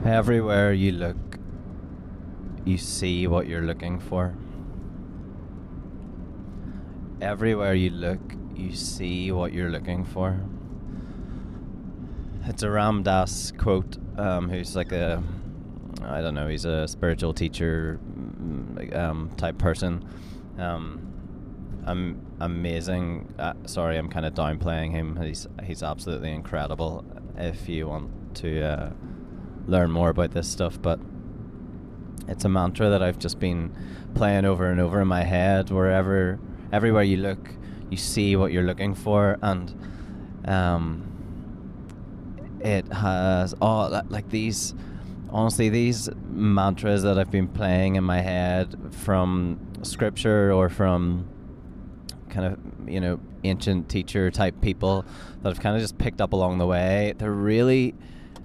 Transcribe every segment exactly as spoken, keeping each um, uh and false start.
Everywhere you look, you see what you're looking for. Everywhere you look, you see what you're looking for. It's a Ram Dass quote, um, who's like a, I don't know, he's a spiritual teacher um, type person. Um, I'm amazing. Uh, sorry, I'm kind of downplaying him. He's he's absolutely incredible. If you want to uh, learn more about this stuff, but it's a mantra that I've just been playing over and over in my head. Wherever, everywhere you look, you see what you're looking for, and um, it has oh like these. Honestly, these mantras that I've been playing in my head from scripture or from kind of, you know, ancient teacher type people that I've kind of just picked up along the way, they're really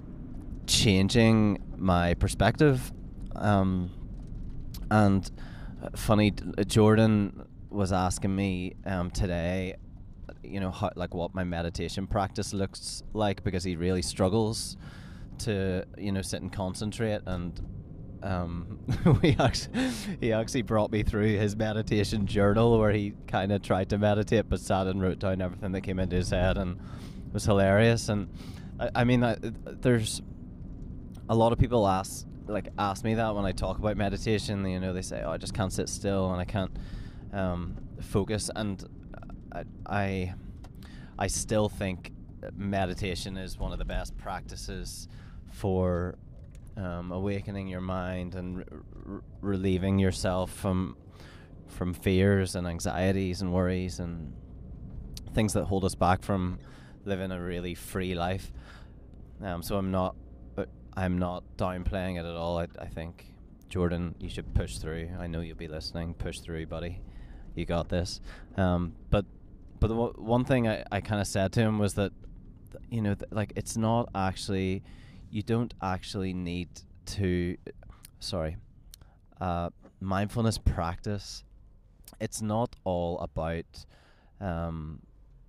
changing my perspective. Um, and funny, Jordan was asking me um, today, you know, how, like what my meditation practice looks like, because he really struggles to, you know, sit and concentrate. And um, we actually, he actually brought me through his meditation journal where he kind of tried to meditate but sat and wrote down everything that came into his head, and it was hilarious. And I, I mean, I, there's a lot of people ask like ask me that when I talk about meditation. You know, they say, "Oh, I just can't sit still and I can't um, focus." And I, I, I still think meditation is one of the best practices for um, awakening your mind and re- relieving yourself from from fears and anxieties and worries and things that hold us back from living a really free life. Um, so I'm not I'm not downplaying it at all. I, I think, Jordan, you should push through. I know you'll be listening. Push through, buddy. You got this. Um, but but the w- one thing I, I kind of said to him was that, you know, th- like it's not actually, you don't actually need to, sorry, uh, mindfulness practice. It's not all about um,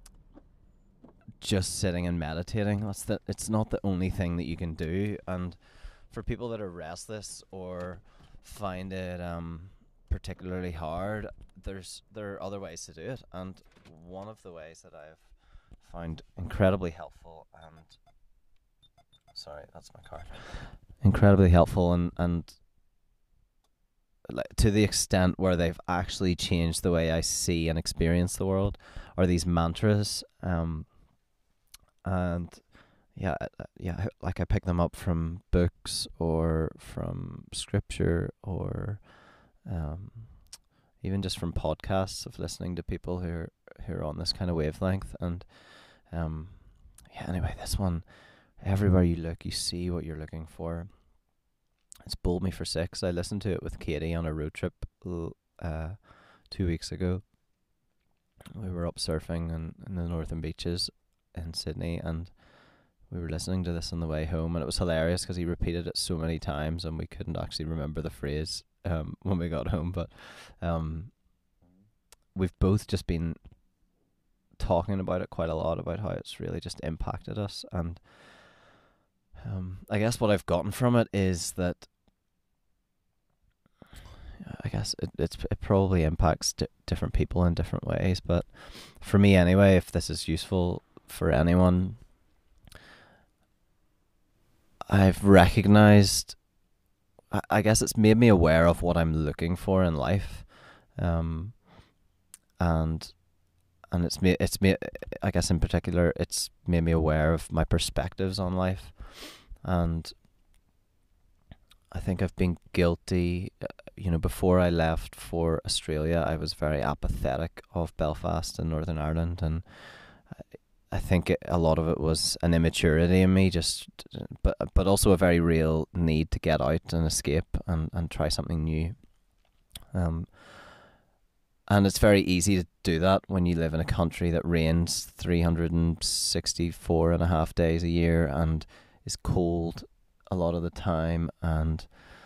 just sitting and meditating. That's the, it's not the only thing that you can do. And for people that are restless or find it um, particularly hard, there's there are other ways to do it. And one of the ways that I've found incredibly helpful, and sorry, that's my car, incredibly helpful, and and like, to the extent where they've actually changed the way I see and experience the world, are these mantras. Um, and yeah, uh, yeah, like I pick them up from books or from scripture or um, even just from podcasts of listening to people who are who are on this kind of wavelength. And um, yeah, anyway, this one, everywhere you look, you see what you're looking for. It's bowled me for six. I listened to it with Katie on a road trip uh, two weeks ago. We were up surfing in, in the northern beaches in Sydney, and we were listening to this on the way home, and it was hilarious because he repeated it so many times and we couldn't actually remember the phrase um, when we got home. But um, we've both just been talking about it quite a lot, about how it's really just impacted us. And um, I guess what I've gotten from it is that I guess it it's, it probably impacts di- different people in different ways, but for me anyway, if this is useful for anyone, I've recognized, I, I guess it's made me aware of what I'm looking for in life, um, and and it's made it's made I guess in particular it's made me aware of my perspectives on life. And I think I've been guilty, uh, you know, before I left for Australia, I was very apathetic of Belfast and Northern Ireland, and I, I think it, a lot of it was an immaturity in me, just, but but also a very real need to get out and escape and, and try something new. Um, and it's very easy to do that when you live in a country that rains three hundred sixty-four and a half days a year and is cold a lot of the time, and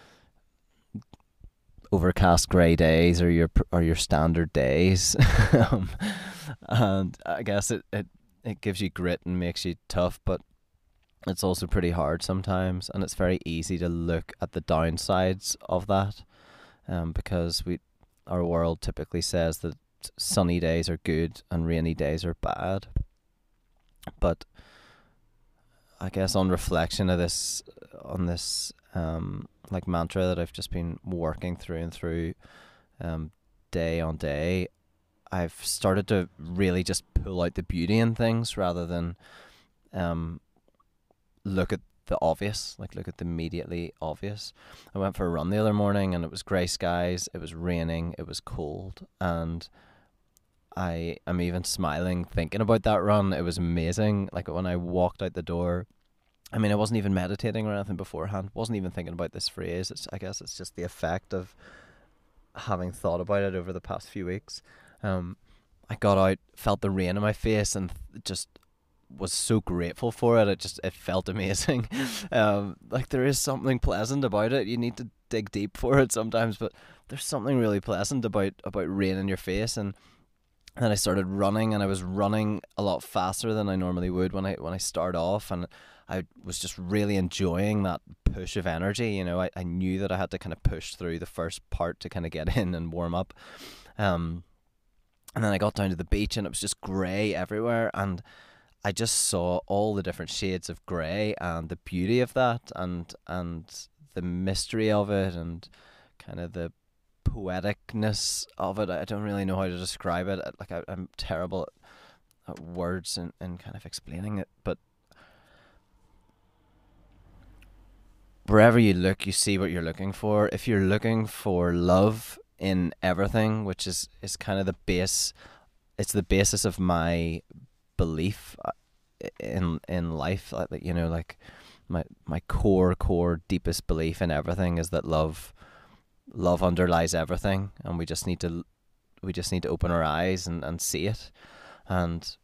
overcast grey days are your are your standard days. um, and I guess it, it, it gives you grit and makes you tough, but it's also pretty hard sometimes, and it's very easy to look at the downsides of that, um, because we our world typically says that sunny days are good and rainy days are bad. But I guess on reflection of this, on this um, like mantra that I've just been working through and through, um, day on day, I've started to really just pull out the beauty in things rather than um, look at the obvious, like look at the immediately obvious. I went for a run the other morning and it was grey skies, it was raining, it was cold, and I am even smiling thinking about that run. It was amazing. Like when I walked out the door, I mean, I wasn't even meditating or anything beforehand. Wasn't even thinking about this phrase. It's, I guess it's just the effect of having thought about it over the past few weeks. Um, I got out, felt the rain in my face, and just was so grateful for it. It just it felt amazing. um, like there is something pleasant about it. You need to dig deep for it sometimes, but there's something really pleasant about about rain in your face. And then I started running, and I was running a lot faster than I normally would when I when I start off, and I was just really enjoying that push of energy. You know, I, I knew that I had to kind of push through the first part to kind of get in and warm up. Um, and then I got down to the beach, and it was just grey everywhere, and I just saw all the different shades of grey and the beauty of that, and and the mystery of it, and kind of the poeticness of it. I don't really know how to describe it. Like I, I'm terrible at, at words and, and kind of explaining it, but wherever you look, you see what you're looking for. If you're looking for love in everything, which is, is kind of the base, it's the basis of my belief in in life. Like, you know, like my my core core deepest belief in everything is that love love underlies everything, and we just need to we just need to open our eyes and, and see it. And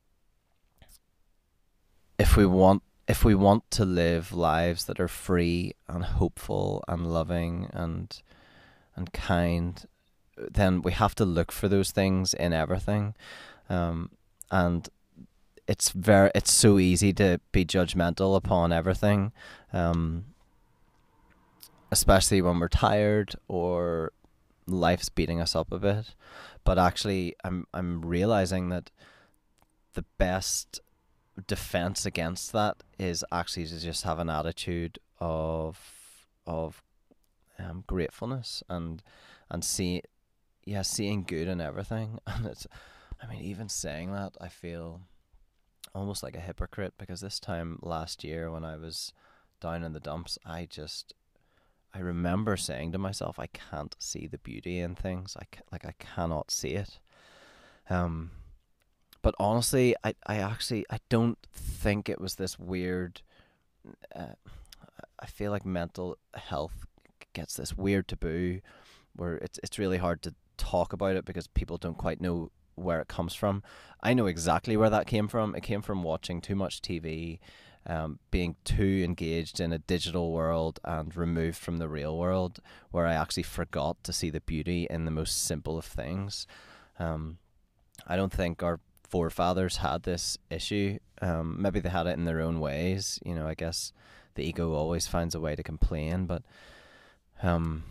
if we want if we want to live lives that are free and hopeful and loving and and kind, then we have to look for those things in everything. Um, and it's very it's so easy to be judgmental upon everything, um, especially when we're tired or life's beating us up a bit. But actually, I'm I'm realizing that the best defense against that is actually to just have an attitude of of um, gratefulness and and see yeah seeing good in everything. And it's, I mean, even saying that, I feel almost like a hypocrite, because this time last year when I was down in the dumps, I just I remember saying to myself, I can't see the beauty in things. I ca- like I cannot see it. Um, but honestly, I I actually I don't think it was this weird. Uh, I feel like mental health gets this weird taboo, where it's it's really hard to talk about it because people don't quite know where it comes from. I know exactly where that came from. It came from watching too much T V, um, being too engaged in a digital world and removed from the real world, where I actually forgot to see the beauty in the most simple of things. Um, I don't think our forefathers had this issue. Um, maybe they had it in their own ways. You know, I guess the ego always finds a way to complain, but um,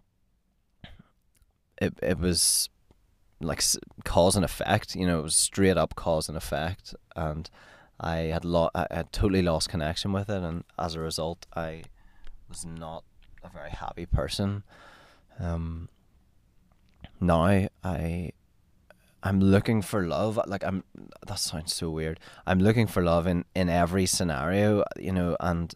it it was like cause and effect. You know, it was straight up cause and effect, and I had lo- I had totally lost connection with it, and as a result, I was not a very happy person. Um, now I I'm looking for love. Like I'm that sounds so weird. I'm looking for love in in every scenario, you know, and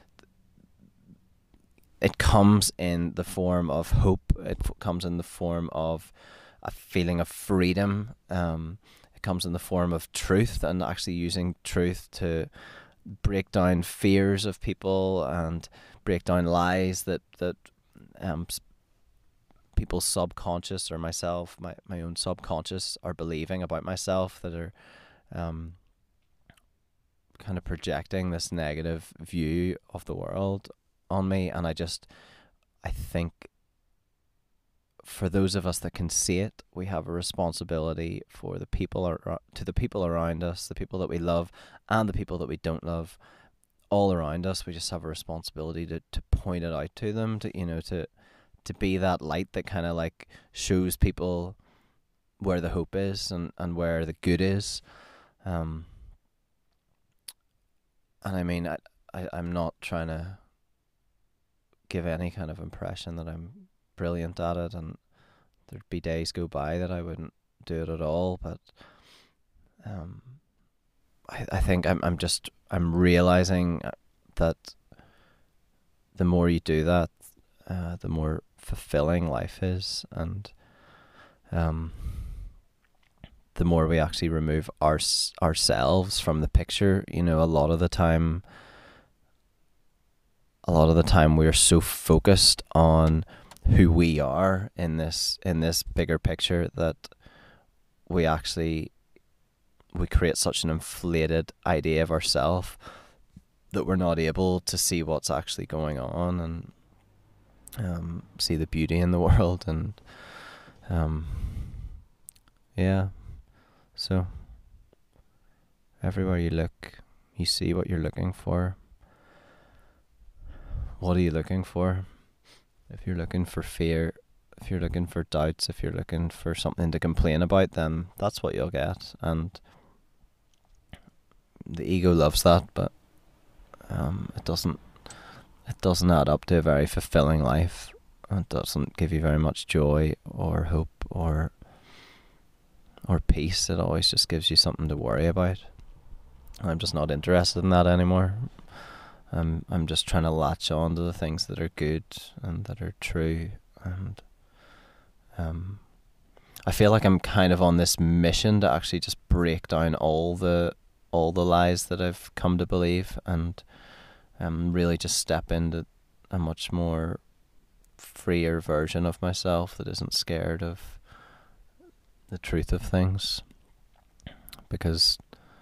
it comes in the form of hope. It f- comes in the form of a feeling of freedom. Um, it comes in the form of truth, and actually using truth to break down fears of people and break down lies that that um, people's subconscious, or myself, my, my own subconscious, are believing about myself, that are um, kind of projecting this negative view of the world on me. And I just, I think for those of us that can see it, we have a responsibility for the people ar- to the people around us, the people that we love and the people that we don't love, all around us. We just have a responsibility to, to point it out to them, to, you know, to to be that light that kind of like shows people where the hope is and, and where the good is. Um, and I mean, I, I, I'm not trying to give any kind of impression that I'm brilliant at it, and there'd be days go by that I wouldn't do it at all, but um, I, I think I'm, I'm just, I'm realizing that the more you do that, uh, the more fulfilling life is, and um, the more we actually remove our, ourselves from the picture. You know, a lot of the time, a lot of the time we're so focused on who we are in this, in this bigger picture, that we actually, we create such an inflated idea of ourselves that we're not able to see what's actually going on, and um, see the beauty in the world. And um, yeah, so everywhere you look, you see what you're looking for. What are you looking for? If you're looking for fear, if you're looking for doubts, if you're looking for something to complain about, then that's what you'll get. And the ego loves that, but um, it doesn't it doesn't add up to a very fulfilling life. It doesn't give you very much joy or hope or or peace. It always just gives you something to worry about. I'm just not interested in that anymore. I'm I'm just trying to latch on to the things that are good and that are true, and um, I feel like I'm kind of on this mission to actually just break down all the all the lies that I've come to believe, and um, really just step into a much more freer version of myself that isn't scared of the truth of things. Because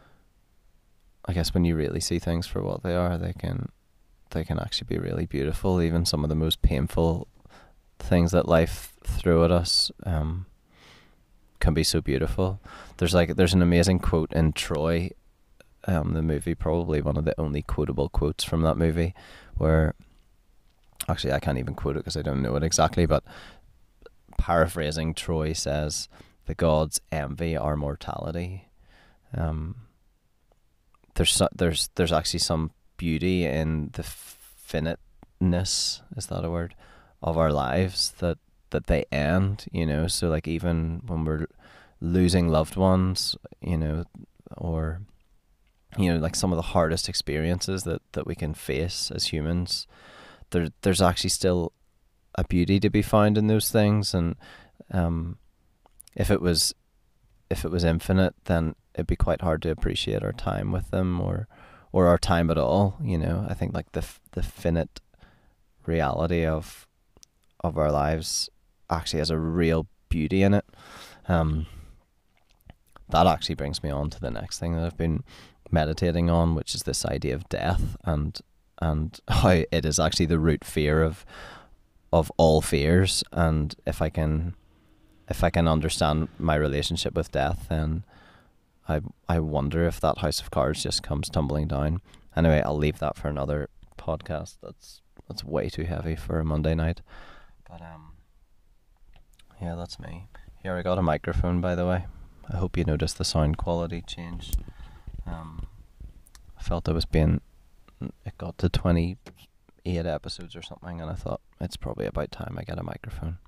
I guess when you really see things for what they are, they can they can actually be really beautiful. Even some of the most painful things that life threw at us um, can be so beautiful. There's like there's an amazing quote in Troy, um, the movie, probably one of the only quotable quotes from that movie, where actually I can't even quote it because I don't know it exactly, but paraphrasing, Troy says, "The gods envy our mortality." Um, there's so, there's there's actually some beauty in the finiteness, is that a word, of our lives, that that they end, you know. So like even when we're losing loved ones, you know, or you know, like some of the hardest experiences that that we can face as humans, there there's actually still a beauty to be found in those things. And um, if it was if it was infinite, then it'd be quite hard to appreciate our time with them, or or our time at all, you know. I think like the the finite reality of of our lives actually has a real beauty in it. Um, that actually brings me on to the next thing that I've been meditating on, which is this idea of death, and and how it is actually the root fear of of all fears. And if I can if I can understand my relationship with death, then I I wonder if that house of cards just comes tumbling down. Anyway, I'll leave that for another podcast. That's that's way too heavy for a Monday night. But um, yeah, that's me. Here, I got a microphone, by the way. I hope you noticed the sound quality change. Um, I felt I was being. It got to twenty-eight episodes or something, and I thought it's probably about time I get a microphone.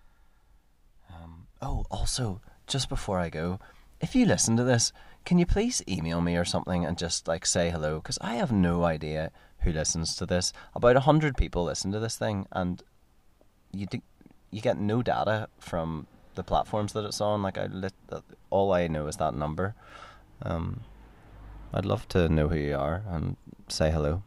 Um, oh, also, just before I go, if you listen to this, can you please email me or something and just like say hello? Because I have no idea who listens to this. About a hundred people listen to this thing, and you do, you get no data from the platforms that it's on. Like I, lit, all I know is that number. Um, I'd love to know who you are and say hello.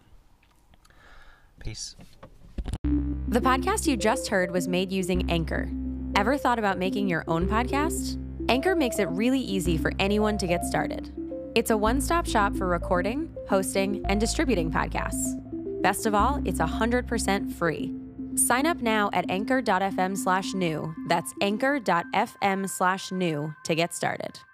Peace. The podcast you just heard was made using Anchor. Ever thought about making your own podcast? Anchor makes it really easy for anyone to get started. It's a one-stop shop for recording, hosting, and distributing podcasts. Best of all, it's one hundred percent free. Sign up now at anchor.fm slash new. That's anchor.fm slash new to get started.